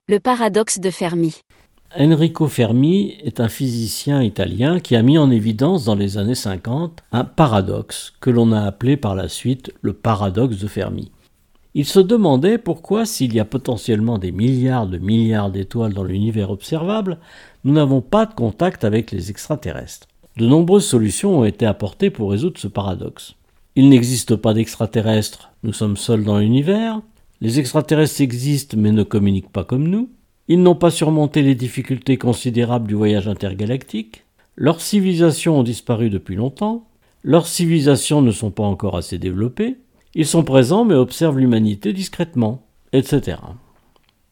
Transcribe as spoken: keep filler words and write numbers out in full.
Le paradoxe de Fermi. Enrico Fermi est un physicien italien qui a mis en évidence dans les années cinquante un paradoxe que l'on a appelé par la suite le paradoxe de Fermi. Il se demandait pourquoi, s'il y a potentiellement des milliards de milliards d'étoiles dans l'univers observable, nous n'avons pas de contact avec les extraterrestres. De nombreuses solutions ont été apportées pour résoudre ce paradoxe. Il n'existe pas d'extraterrestres, nous sommes seuls dans l'univers. Les extraterrestres existent mais ne communiquent pas comme nous. Ils n'ont pas surmonté les difficultés considérables du voyage intergalactique. Leurs civilisations ont disparu depuis longtemps. Leurs civilisations ne sont pas encore assez développées. Ils sont présents mais observent l'humanité discrètement, et cetera.